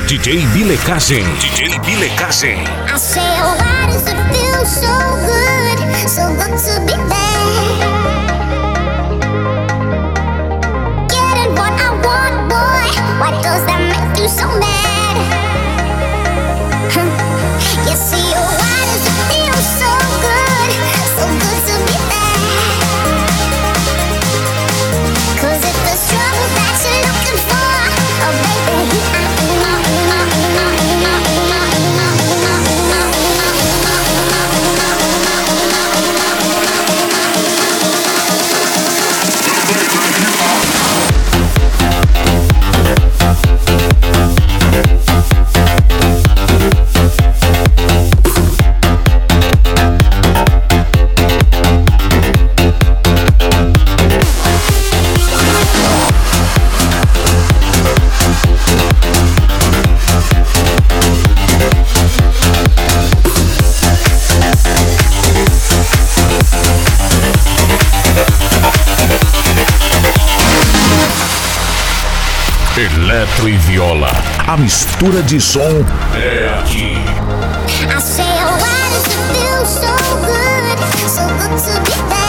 DJ Bilecagem. DJ Bilecagem. I say, oh, why does it feel so good to be there? Getting what I want, boy. Why does that make you so mad? You see, oh, why does it feel so good to be there? 'Cause if the struggle that you're looking for, oh baby, Eletro e viola. A mistura de som é aqui. I say, oh, why does it feel so good to be there?